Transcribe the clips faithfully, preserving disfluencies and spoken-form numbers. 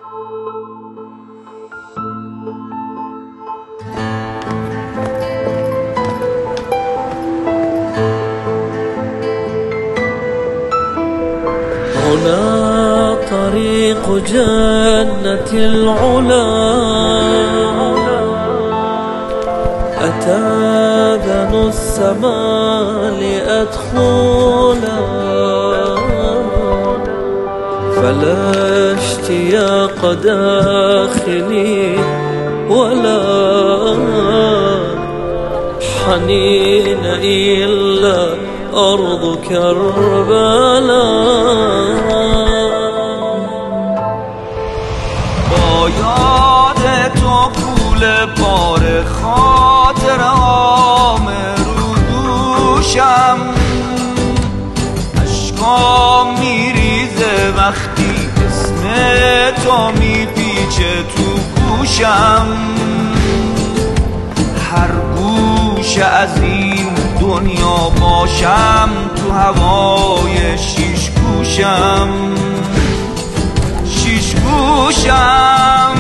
هنا طريق جنة العلا، أتاذن السماء لأدخلا، فلا اشتياق داخلي ولا حنين إلا أرض کربلا. با یاد تو کوله بار خاطرهام رو دوشم، اشکام میریزه وقتی اسم تو میپیچه تو گوشم. هر گوشه از این دنیا باشم تو هوای شیش گوشم، شیش گوشم.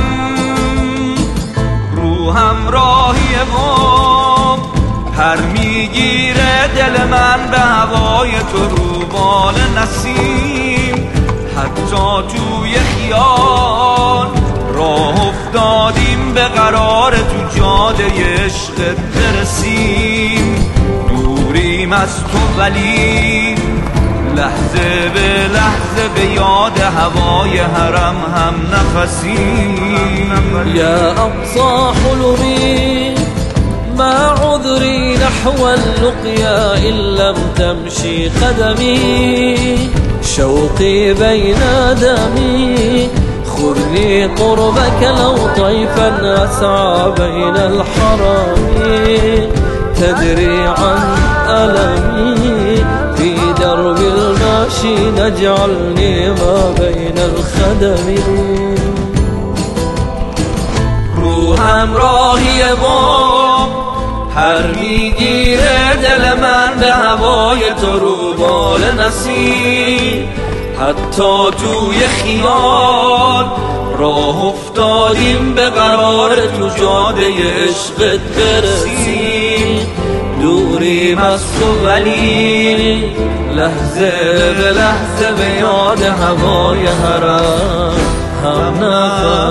روحم راهیه و پر میگیره دل من به هوای تو رو بال نسیم. حتی توی خیال راه افتادیم به قرار تو جاده عشقت برسیم. دوریم از تو ولی لحظه به لحظه به یاد هوای حرم هم نفسیم. يا أقصى حلمي ما عذري نحو اللقيا إن لم تمشي قدمي. شوقي بين دمي خذني قربك لو طيفا أسعى بين الحرم. تدري عن ألمي في درب الماشي نجعلني ما بين الخدم. روحم راهیه و پر میگیره دل من به هوای تو رو بال نسیم. حتی توی خیال راه افتادیم به قرار تو جاده عشقت برسیم. دوریم از تو ولی لحظه به لحظه به یاد هوای حرم هم نفسیم.